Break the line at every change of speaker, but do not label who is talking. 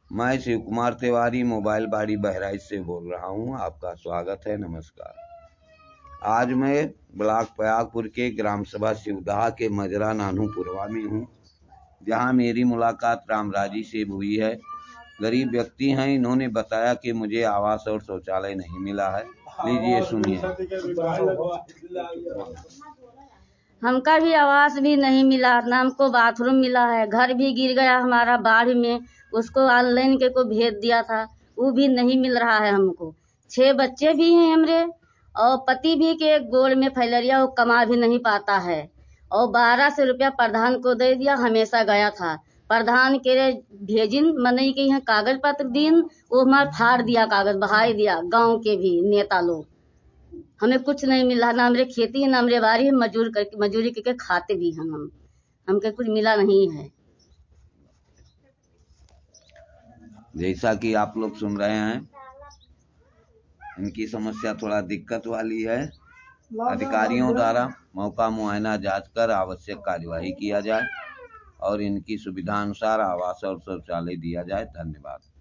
मैं शिव कुमार तिवारी मोबाइल बाड़ी बहराइच से बोल रहा हूं। आपका स्वागत है। नमस्कार। आज मैं ब्लॉक प्रयागपुर के ग्राम सभा शिवदहा के मजरा नानूपुरवा में हूं, जहां मेरी मुलाकात रामराजी से हुई है। गरीब व्यक्ति हैं, इन्होंने बताया कि मुझे आवास और शौचालय नहीं मिला है। लीजिए सुनिए।
हमका भी आवास भी नहीं मिला, ना हमको बाथरूम मिला है। घर भी गिर गया हमारा बाढ़ में, उसको ऑनलाइन के को भेज दिया था, वो भी नहीं मिल रहा है हमको। 6 बच्चे भी हैं हमरे, और पति भी के गोड़ में फैलरिया, वो कमा भी नहीं पाता है। और 1200 रुपया प्रधान को दे दिया, हमेशा गया था। प्रधान के भेजिन मनई के यहाँ कागज पत्र दिन, वो हमारा फाड़ दिया, कागज बहाई दिया। गाँव के भी नेता लोग, हमें कुछ नहीं मिला, ना हमरे खेती है ना हमरे बारी, मजूरी करके खाते भी हम हमके कुछ मिला नहीं है।
जैसा कि आप लोग सुन रहे हैं, इनकी समस्या थोड़ा दिक्कत वाली है। अधिकारियों द्वारा मौका मुआयना जांच कर आवश्यक कार्यवाही किया जाए और इनकी सुविधा अनुसार आवास और शौचालय दिया जाए। धन्यवाद।